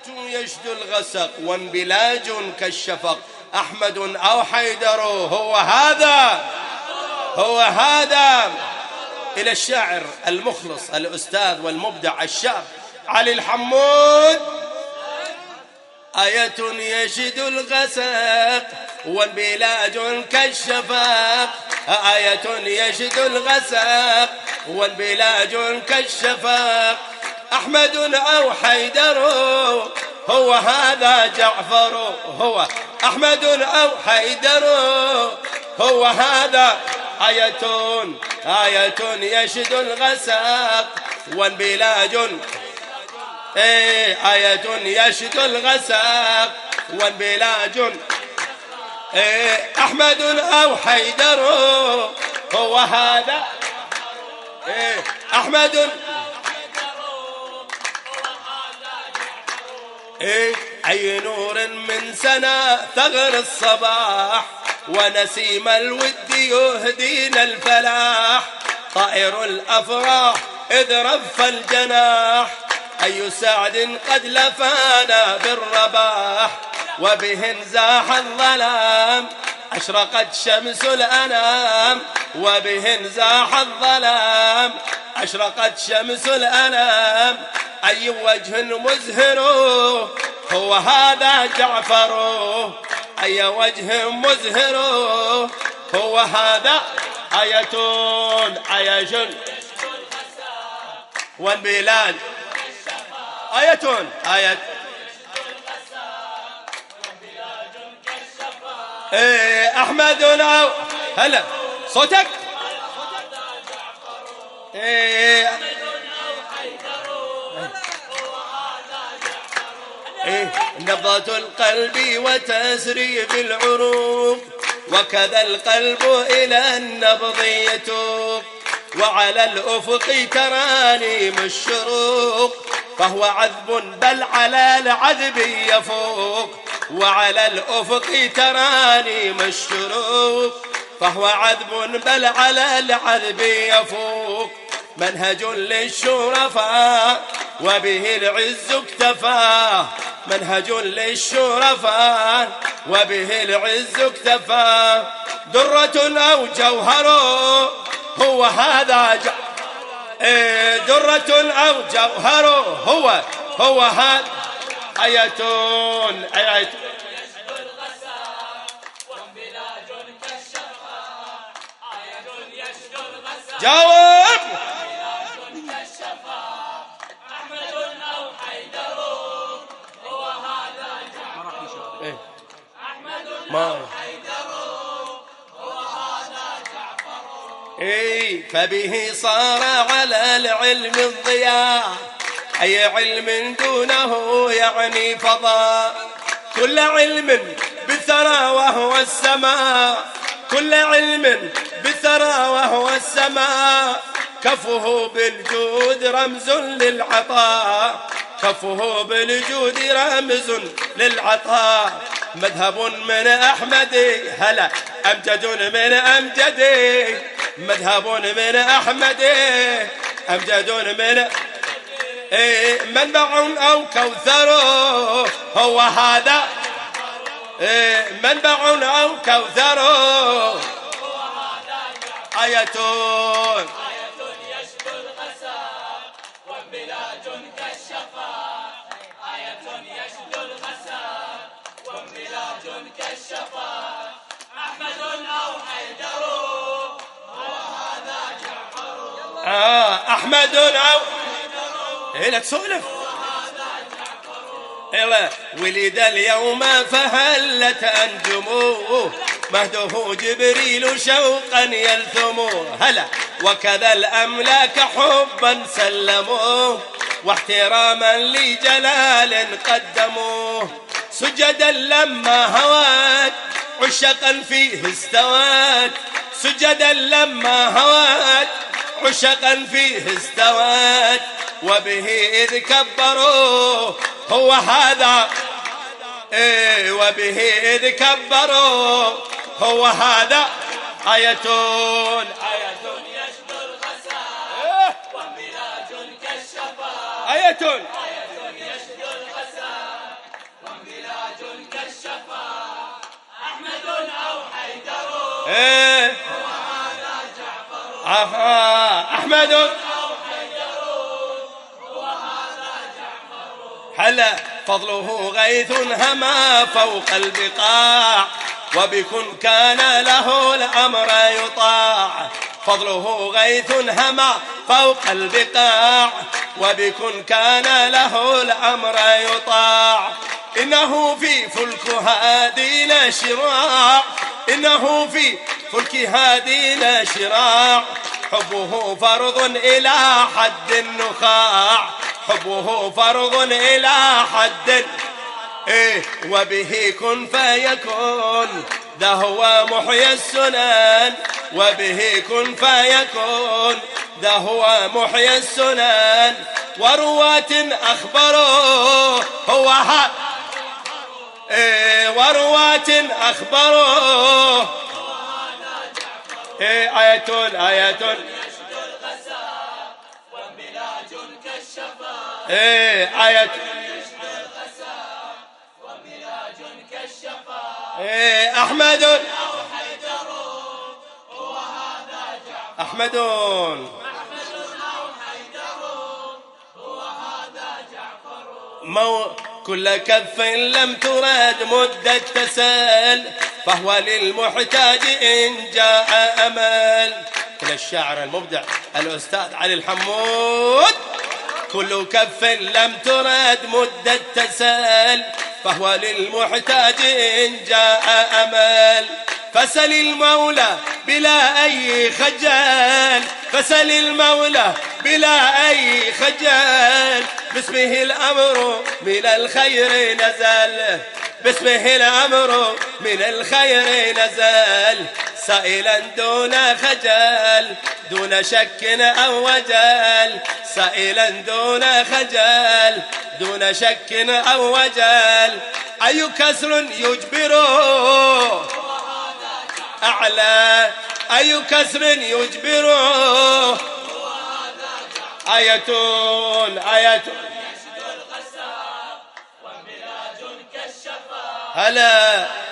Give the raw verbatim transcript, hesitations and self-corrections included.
يشد الغسق وانبلاج كالشفق. أحمد أو حيدر هو هذا هو هذا. إلى الشاعر المخلص الأستاذ والمبدع الشاب علي الحمود. آية يشد الغسق وانبلاج كالشفق. آية يشد الغسق وانبلاج كالشفق. أحمد أو حيدر هو هذا جعفر. هو أحمد أو حيدر هو هذا. آية آية يشد الغسق وانبلاج إيه آية يشد الغسق وانبلاج إيه. أحمد أو حيدر هو هذا إيه. أحمد إيه. أي نور من سنا ثغر الصباح ونسيم الود يهدينا الفلاح. طائر الأفراح إذ رف الجناح. أي سعد قد لفانا بالرباح وبه انزاح الظلام. أشرقت شمس الأنام وبه انزاح الظلام. أشرقت شمس الأنام. أي وجه مزهر هو هذا جعفر. أي وجه مزهر هو هذا. آية عيش والبلاد. آية آية إيه. أحمد أو هلا صوتك إيه. إيه. نبضة القلب وتسريب العروق وكذا القلب إلى النبض يتوق. وعلى الأفق ترانيم الشروق فهو عذب بل على العذب يفوق. وعلى الأفق ترانيم الشروق فهو عذب بل على العذب يفوق. منهج للشرفاء وبه العز اكتفى. منهج للشرفاء وبه العز اكتفى. درة أو جوهر هو هذا ج... إيه. درة أو جوهر هو هو هذا. آية آية جاوب. أحمد أو حيدر هو هذا جعفر. إيه. أحمد ما أو حيدر هو هذا جعفر. إيه. فبه صار على العلم الضياء. أي علم دونه يعني فضاء. كل علم بالثرى وهو السماء. كل علم بالثرى وهو السماء. كفه بالجود رمز للعطاء. كفه بالجود رمز للعطاء. مذهب من أحمد هلا أمجد من أمجد. مذهب من أحمد أمجد من إيه. منبع أو كوثر هو هذا إيه. منبع أو كوثر هو هذا جعفر. آية آية يشد الغساق وانبلاج كالشفاق. آية يشد الغساق وانبلاج كالشفاق. أحمد أو حيدر هو هذا جعفر. آه. أحمد أو إيه. لا تسولف إيه. ولد اليوم فهلت أنجموه. مهده جبريل شوقا يلثموه. هلا وكذا الأملاك حبا سلموه. واحتراما لجلال قدموه. سجدا لما هوات عشقا فيه استوات. سجدا لما هوات عشقا فيه استوات. وبه إذ كبروا هو هذا إيه. وبه إذ كبروا هو هذا. آية آية يشد الغساق وانبلاج كالشفاق. آية آية يشد الغساق إيه هو هذا جعفر عفا أحمد أو حيدر هو هذا جعفر حلا فضله غيث هما فوق البقاع وبكن كان له الأمر يطاع فضله غيث هما فوق البقاع وبكن كان له الأمر يطاع إنه في فلك هادينا شراع إنه في فلك هادينا شراع حبه فرض إلى حد النخاع حبه فرض إلى حد إيه وبه كن فيكون ده هو محيي السنن وبه كن فيكون ده هو محيي السنن ورواة أخبروه هو ها إيه ورواة أخبروه إيه آية آية يشدو الغساق وانبلاج كالشفاء إيه آية يشدو الغساق وانبلاج كالشفاء إيه أحمد أو حيدر هو هذا جعفر أحمد أحمد أو حيدر هو هذا جعفر مو كل كف لم تراد مدة تسال فهو للمحتاج إن جاء أمل. كل الشاعر المبدع الأستاذ علي الحمود. كل كف لم تراد مدة تسال فهو للمحتاج إن جاء أمل. فسل المولى بلا أي خجل فسل المولى بلا أي خجل باسمه الأمر من الخير نزل باسمه الأمر من الخير نزل سائلا دون خجل دون شك أو وجل سائلا دون خجل دون شك أو وجل. أي كسر يجبره أعلى أي كسر يجبره آية آية يشدو الغساق وانبلاج كالشفاء هلا